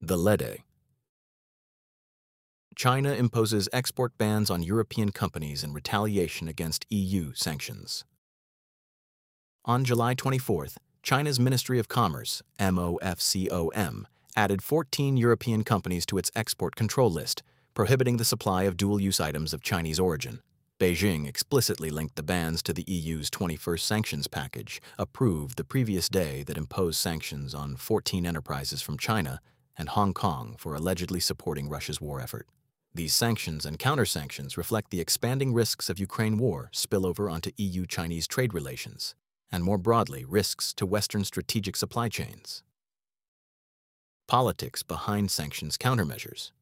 The LEDE. China imposes export bans on European companies in retaliation against EU sanctions. On July 24th, China's Ministry of Commerce, MOFCOM, added 14 European companies to its export control list, prohibiting the supply of dual-use items of Chinese origin. Beijing explicitly linked the bans to the EU's 21st sanctions package, approved the previous day, that imposed sanctions on 14 enterprises from China and Hong Kong for allegedly supporting Russia's war effort. These sanctions and counter-sanctions reflect the expanding risks of Ukraine war spill over onto EU-Chinese trade relations, and more broadly, risks to Western strategic supply chains. Politics behind sanctions countermeasures.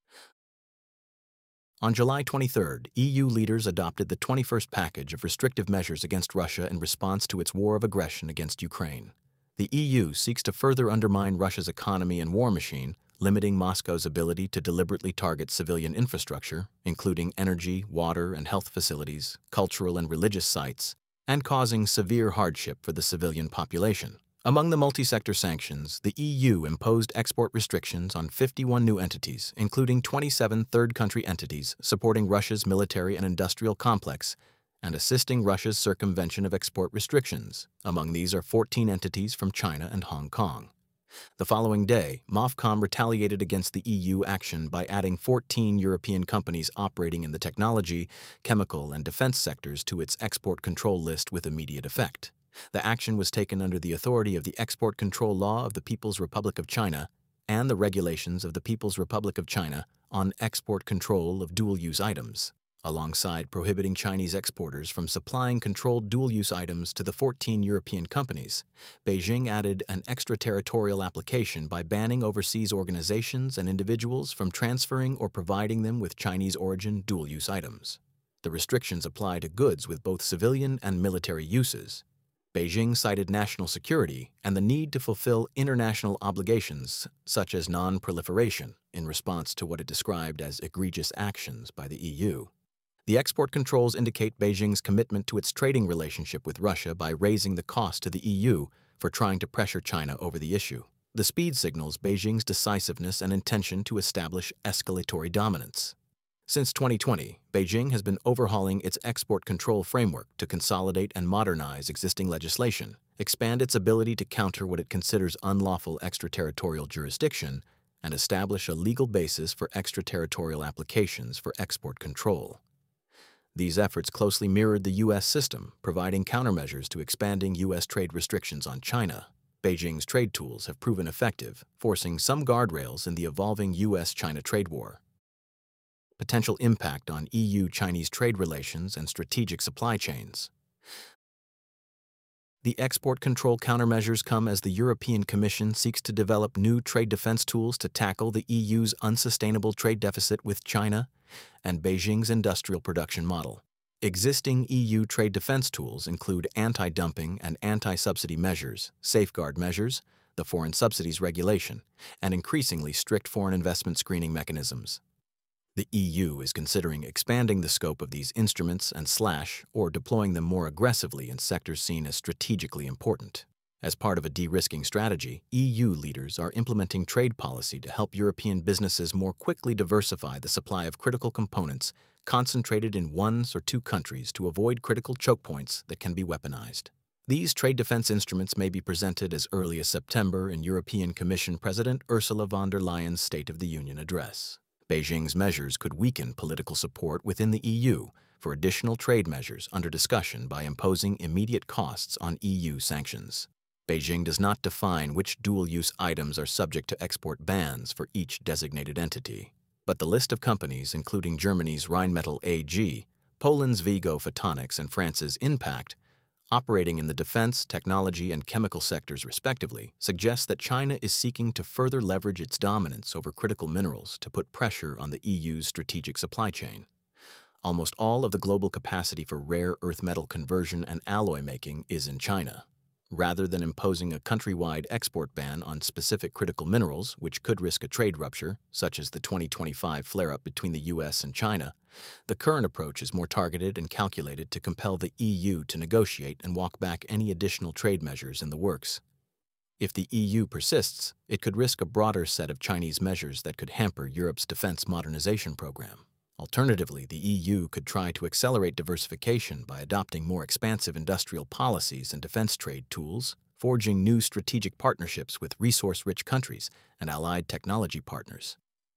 On July 23rd, EU leaders adopted the 21st package of restrictive measures against Russia in response to its war of aggression against Ukraine. The EU seeks to further undermine Russia's economy and war machine, limiting Moscow's ability to deliberately target civilian infrastructure, including energy, water, and health facilities, cultural and religious sites, and causing severe hardship for the civilian population. Among the multi-sector sanctions, the EU imposed export restrictions on 51 new entities, including 27 third-country entities supporting Russia's military and industrial complex and assisting Russia's circumvention of export restrictions. Among these are 14 entities from China and Hong Kong. The following day, MOFCOM retaliated against the EU action by adding 14 European companies operating in the technology, chemical, and defense sectors to its export control list with immediate effect. The action was taken under the authority of the Export Control Law of the People's Republic of China and the regulations of the People's Republic of China on export control of dual-use items, alongside prohibiting Chinese exporters from supplying controlled dual-use items to the 14 European companies. Beijing added an extraterritorial application by banning overseas organizations and individuals from transferring or providing them with Chinese-origin dual-use items. The restrictions apply to goods with both civilian and military uses. Beijing cited national security and the need to fulfill international obligations such as non-proliferation in response to what it described as egregious actions by the EU. The export controls indicate Beijing's commitment to its trading relationship with Russia by raising the cost to the EU for trying to pressure China over the issue. The speed signals Beijing's decisiveness and intention to establish escalatory dominance. Since 2020, Beijing has been overhauling its export control framework to consolidate and modernize existing legislation, expand its ability to counter what it considers unlawful extraterritorial jurisdiction, and establish a legal basis for extraterritorial applications for export control. These efforts closely mirrored the U.S. system, providing countermeasures to expanding U.S. trade restrictions on China. Beijing's trade tools have proven effective, forcing some guardrails in the evolving U.S.-China trade war. Potential impact on EU-Chinese trade relations and strategic supply chains. The export control countermeasures come as the European Commission seeks to develop new trade defense tools to tackle the EU's unsustainable trade deficit with China and Beijing's industrial production model. Existing EU trade defense tools include anti-dumping and anti-subsidy measures, safeguard measures, the Foreign Subsidies Regulation, and increasingly strict foreign investment screening mechanisms. The EU is considering expanding the scope of these instruments and or deploying them more aggressively in sectors seen as strategically important. As part of a de-risking strategy, EU leaders are implementing trade policy to help European businesses more quickly diversify the supply of critical components concentrated in one or two countries to avoid critical choke points that can be weaponized. These trade defense instruments may be presented as early as September in European Commission President Ursula von der Leyen's State of the Union address. Beijing's measures could weaken political support within the EU for additional trade measures under discussion by imposing immediate costs on EU sanctions. Beijing does not define which dual-use items are subject to export bans for each designated entity, but the list of companies, including Germany's Rheinmetall AG, Poland's Vigo Photonics, and France's Impact, operating in the defense, technology, and chemical sectors respectively, suggests that China is seeking to further leverage its dominance over critical minerals to put pressure on the EU's strategic supply chain. Almost all of the global capacity for rare earth metal conversion and alloy making is in China. Rather than imposing a countrywide export ban on specific critical minerals, which could risk a trade rupture, such as the 2025 flare-up between the U.S. and China, the current approach is more targeted and calculated to compel the EU to negotiate and walk back any additional trade measures in the works. If the EU persists, it could risk a broader set of Chinese measures that could hamper Europe's defense modernization program. Alternatively, the EU could try to accelerate diversification by adopting more expansive industrial policies and defense trade tools, forging new strategic partnerships with resource-rich countries and allied technology partners.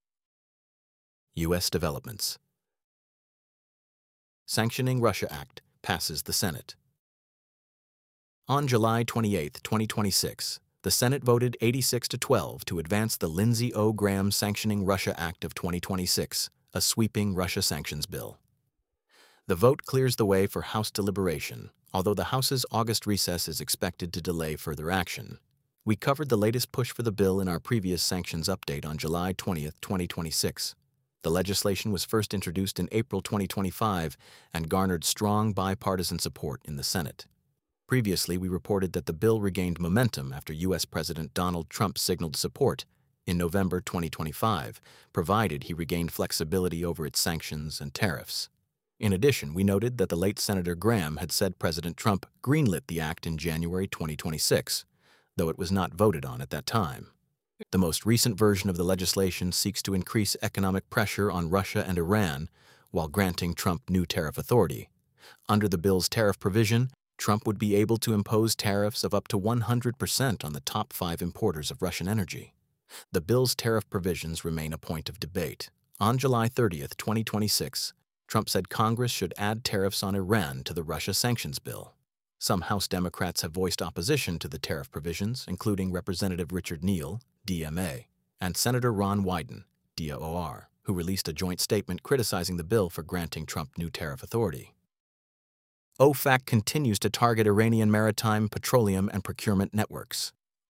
U.S. developments. Sanctioning Russia Act passes the Senate. On July 28, 2026, the Senate voted 86-12 to advance the Lindsey O. Graham Sanctioning Russia Act of 2026, a sweeping Russia sanctions bill. The vote clears the way for House deliberation, although the House's August recess is expected to delay further action. We covered the latest push for the bill in our previous sanctions update on July 20, 2026. The legislation was first introduced in April 2025 and garnered strong bipartisan support in the Senate. Previously, we reported that the bill regained momentum after U.S. President Donald Trump signaled support in November 2025, provided he regained flexibility over its sanctions and tariffs. In addition, we noted that the late Senator Graham had said President Trump greenlit the act in January 2026, though it was not voted on at that time. The most recent version of the legislation seeks to increase economic pressure on Russia and Iran while granting Trump new tariff authority. Under the bill's tariff provision, Trump would be able to impose tariffs of up to 100% on the top 5 importers of Russian energy. The bill's tariff provisions remain a point of debate. On July 30, 2026, Trump said Congress should add tariffs on Iran to the Russia sanctions bill. Some House Democrats have voiced opposition to the tariff provisions, including Representative Richard Neal, DMA, and Senator Ron Wyden, DOR, who released a joint statement criticizing the bill for granting Trump new tariff authority. OFAC continues to target Iranian maritime, petroleum, and procurement networks.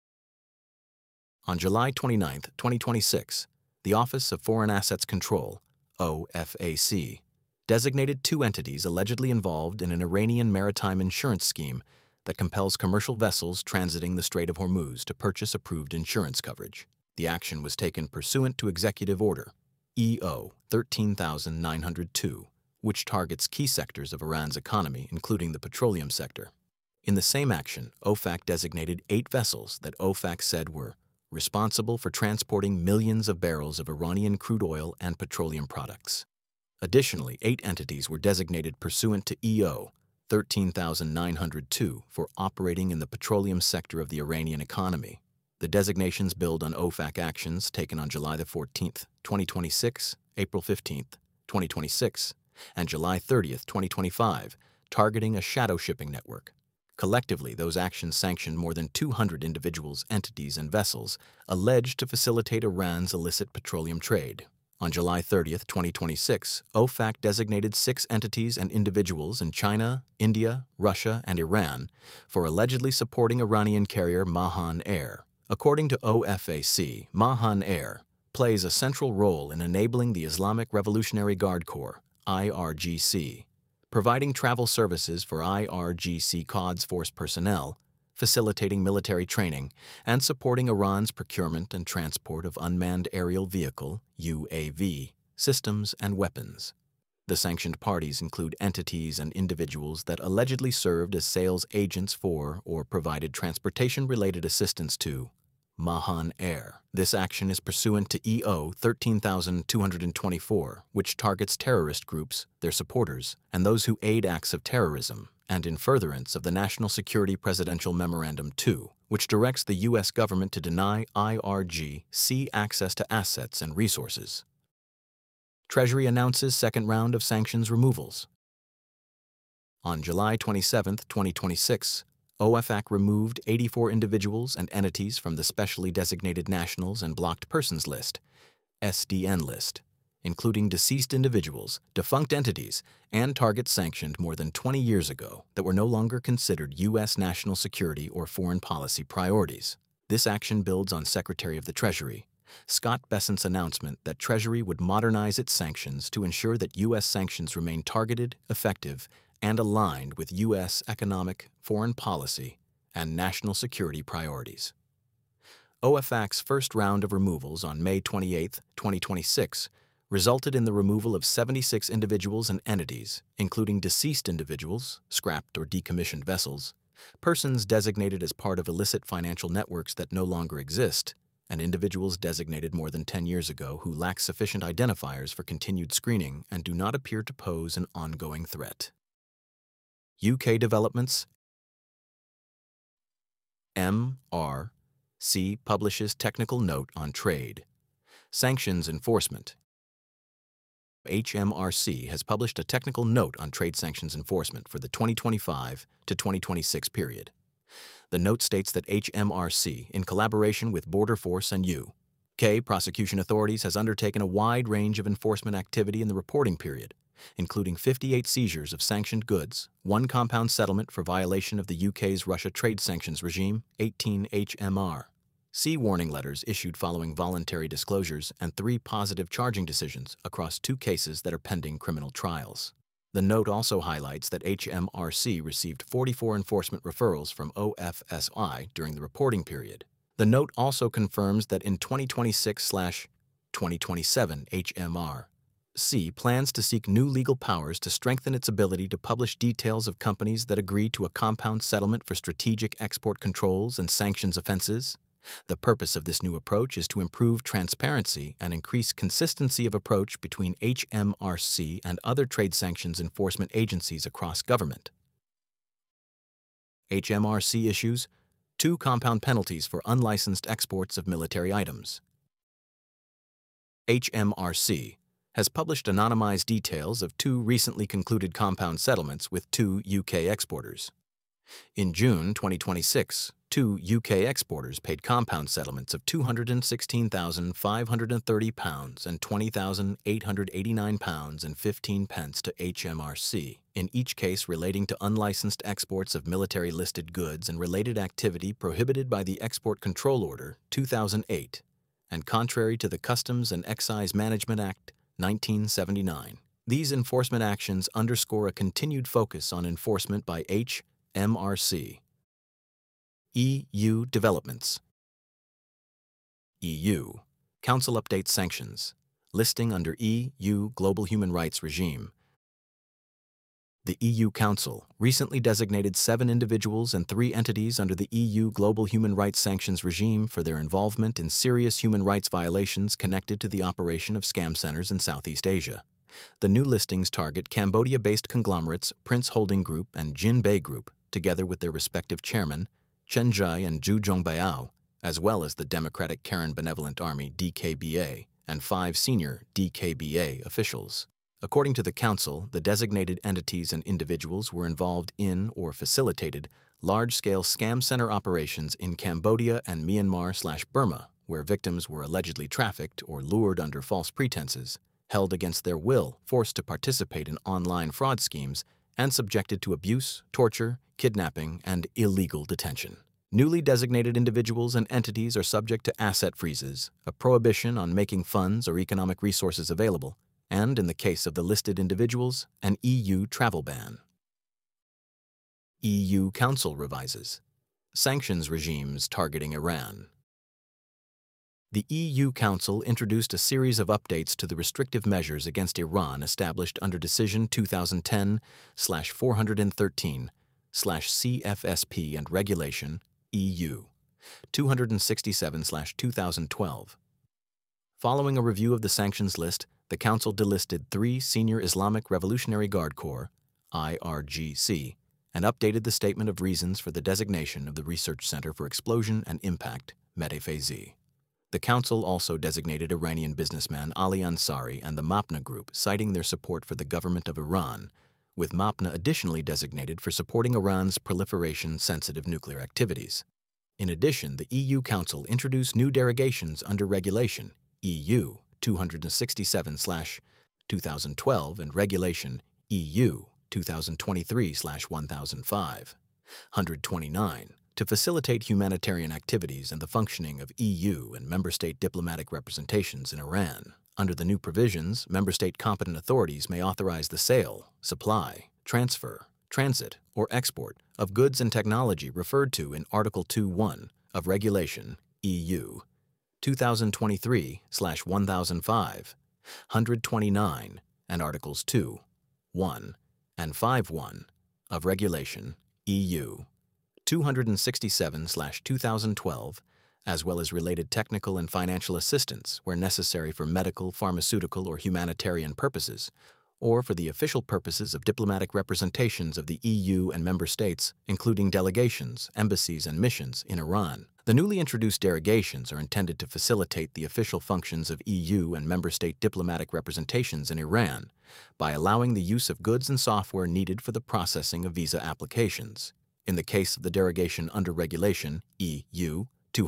On July 29, 2026, the Office of Foreign Assets Control, OFAC, designated 2 entities allegedly involved in an Iranian maritime insurance scheme that compels commercial vessels transiting the Strait of Hormuz to purchase approved insurance coverage. The action was taken pursuant to Executive Order EO 13902, which targets key sectors of Iran's economy, including the petroleum sector. In the same action, OFAC designated 8 vessels that OFAC said were responsible for transporting millions of barrels of Iranian crude oil and petroleum products. Additionally, 8 entities were designated pursuant to EO 13902 for operating in the petroleum sector of the Iranian economy. The designations build on OFAC actions taken on July 14, 2026, April 15, 2026, and July 30, 2025, targeting a shadow shipping network. Collectively, those actions sanctioned more than 200 individuals, entities, and vessels alleged to facilitate Iran's illicit petroleum trade. On July 30, 2026, OFAC designated 6 entities and individuals in China, India, Russia, and Iran for allegedly supporting Iranian carrier Mahan Air. According to OFAC, Mahan Air plays a central role in enabling the Islamic Revolutionary Guard Corps, IRGC, providing travel services for IRGC Quds Force personnel, facilitating military training, and supporting Iran's procurement and transport of unmanned aerial vehicle, UAV, systems and weapons. The sanctioned parties include entities and individuals that allegedly served as sales agents for or provided transportation-related assistance to Mahan Air. This action is pursuant to EO 13224, which targets terrorist groups, their supporters, and those who aid acts of terrorism, and in furtherance of the National Security Presidential Memorandum 2, which directs the U.S. government to deny IRGC access to assets and resources. Treasury announces second round of sanctions removals. On July 27, 2026, OFAC removed 84 individuals and entities from the Specially Designated Nationals and Blocked Persons List, SDN list, including deceased individuals, defunct entities, and targets sanctioned more than 20 years ago that were no longer considered U.S. national security or foreign policy priorities. This action builds on Secretary of the Treasury Scott Bessent's announcement that Treasury would modernize its sanctions to ensure that U.S. sanctions remain targeted, effective, and aligned with U.S. economic, foreign policy, and national security priorities. OFAC's first round of removals on May 28, 2026, resulted in the removal of 76 individuals and entities, including deceased individuals, scrapped or decommissioned vessels, persons designated as part of illicit financial networks that no longer exist, and individuals designated more than 10 years ago who lack sufficient identifiers for continued screening and do not appear to pose an ongoing threat. UK developments. MRC publishes technical note on trade. Sanctions enforcement. HMRC has published a technical note on trade sanctions enforcement for the 2025 to 2026 period. The note states that HMRC, in collaboration with Border Force and UK prosecution authorities, has undertaken a wide range of enforcement activity in the reporting period, including 58 seizures of sanctioned goods, 1 compound settlement for violation of the UK's Russia trade sanctions regime, 18 HMRC warning letters issued following voluntary disclosures, and 3 positive charging decisions across 2 cases that are pending criminal trials. The note also highlights that HMRC received 44 enforcement referrals from OFSI during the reporting period. The note also confirms that in 2026/2027, HMRC plans to seek new legal powers to strengthen its ability to publish details of companies that agree to a compound settlement for strategic export controls and sanctions offenses. The purpose of this new approach is to improve transparency and increase consistency of approach between HMRC and other trade sanctions enforcement agencies across government. HMRC issues 2 compound penalties for unlicensed exports of military items. HMRC has published anonymized details of 2 recently concluded compound settlements with 2 UK exporters. In June 2026, 2 UK exporters paid compound settlements of £216,530 and £20,889 and 15 pence to HMRC, in each case relating to unlicensed exports of military-listed goods and related activity prohibited by the Export Control Order 2008 and contrary to the Customs and Excise Management Act 1979. These enforcement actions underscore a continued focus on enforcement by HMRC. EU developments. EU Council updates sanctions. Listing under EU Global Human Rights Regime. The EU Council recently designated 7 individuals and 3 entities under the EU Global Human Rights Sanctions Regime for their involvement in serious human rights violations connected to the operation of scam centers in Southeast Asia. The new listings target Cambodia-based conglomerates Prince Holding Group and Jinbei Group, together with their respective chairmen, Chen Zhai and Zhu Zhongbiao, as well as the Democratic Karen Benevolent Army DKBA and 5 senior DKBA officials. According to the Council, the designated entities and individuals were involved in or facilitated large-scale scam center operations in Cambodia and Myanmar/Burma, where victims were allegedly trafficked or lured under false pretenses, held against their will, forced to participate in online fraud schemes, and subjected to abuse, torture, kidnapping, and illegal detention. Newly designated individuals and entities are subject to asset freezes, a prohibition on making funds or economic resources available, and, in the case of the listed individuals, an EU travel ban. EU Council revises sanctions regimes targeting Iran. The EU Council introduced a series of updates to the restrictive measures against Iran established under Decision 2010/413/CFSP and Regulation EU 267/2012. Following a review of the sanctions list, the Council delisted 3 Senior Islamic Revolutionary Guard Corps, IRGC, and updated the Statement of Reasons for the designation of the Research Center for Explosion and Impact, MEDEFAZ. The Council also designated Iranian businessman Ali Ansari and the Mapna Group, citing their support for the government of Iran, with Mapna additionally designated for supporting Iran's proliferation-sensitive nuclear activities. In addition, the EU Council introduced new derogations under Regulation EU 267/2012 and Regulation EU 2023/1005, 129, to facilitate humanitarian activities and the functioning of EU and member state diplomatic representations in Iran. Under the new provisions, member state competent authorities may authorize the sale, supply, transfer, transit, or export of goods and technology referred to in Article 2.1 of Regulation EU 2023/1005, 129, and Articles 2, 1, and 5.1 of Regulation EU 267/2012, as well as related technical and financial assistance where necessary for medical, pharmaceutical, or humanitarian purposes, or for the official purposes of diplomatic representations of the EU and member states, including delegations, embassies, and missions in Iran. The newly introduced derogations are intended to facilitate the official functions of EU and member state diplomatic representations in Iran by allowing the use of goods and software needed for the processing of visa applications. In the case of the derogation under Regulation EU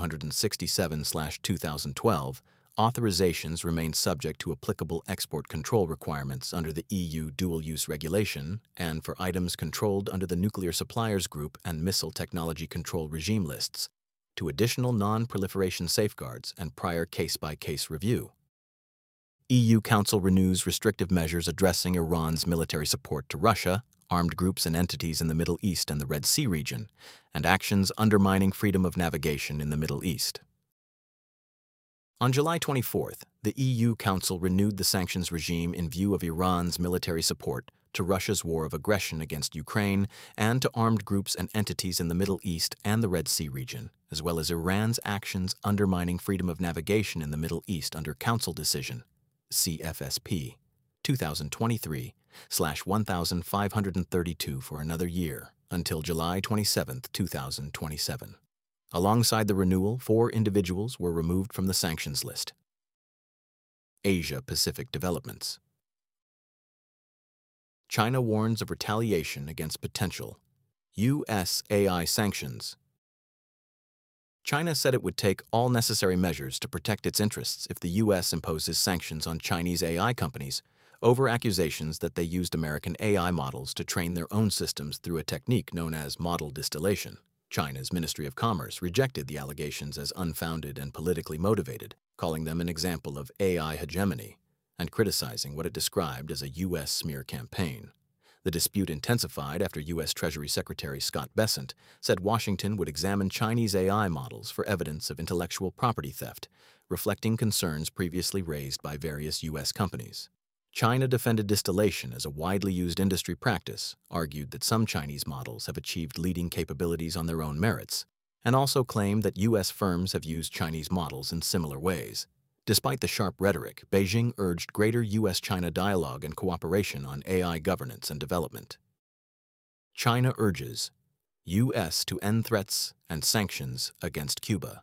267/2012, authorizations remain subject to applicable export control requirements under the EU Dual-Use Regulation and for items controlled under the Nuclear Suppliers Group and Missile Technology Control Regime lists, to additional non-proliferation safeguards and prior case-by-case review. EU Council renews restrictive measures addressing Iran's military support to Russia, armed groups and entities in the Middle East and the Red Sea region, and actions undermining freedom of navigation in the Middle East. On July 24th, the EU Council renewed the sanctions regime in view of Iran's military support to Russia's war of aggression against Ukraine and to armed groups and entities in the Middle East and the Red Sea region, as well as Iran's actions undermining freedom of navigation in the Middle East under Council Decision, CFSP, 2023/1532 for another year, until July 27, 2027. Alongside the renewal, 4 individuals were removed from the sanctions list. Asia-Pacific developments. China warns of retaliation against potential U.S. AI sanctions. China said it would take all necessary measures to protect its interests if the U.S. imposes sanctions on Chinese AI companies over accusations that they used American AI models to train their own systems through a technique known as model distillation. China's Ministry of Commerce rejected the allegations as unfounded and politically motivated, calling them an example of AI hegemony, and criticizing what it described as a U.S. smear campaign. The dispute intensified after U.S. Treasury Secretary Scott Bessent said Washington would examine Chinese AI models for evidence of intellectual property theft, reflecting concerns previously raised by various U.S. companies. China defended distillation as a widely used industry practice, argued that some Chinese models have achieved leading capabilities on their own merits, and also claimed that U.S. firms have used Chinese models in similar ways. Despite the sharp rhetoric, Beijing urged greater U.S.-China dialogue and cooperation on AI governance and development. China urges U.S. to end threats and sanctions against Cuba.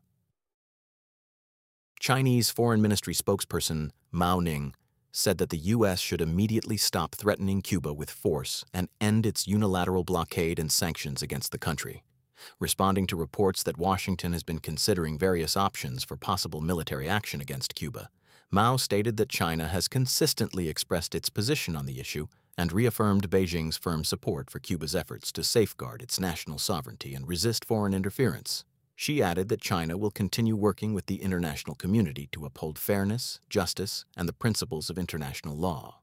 Chinese Foreign Ministry spokesperson Mao Ning said that the U.S. should immediately stop threatening Cuba with force and end its unilateral blockade and sanctions against the country. Responding to reports that Washington has been considering various options for possible military action against Cuba, Mao stated that China has consistently expressed its position on the issue and reaffirmed Beijing's firm support for Cuba's efforts to safeguard its national sovereignty and resist foreign interference. She added that China will continue working with the international community to uphold fairness, justice, and the principles of international law.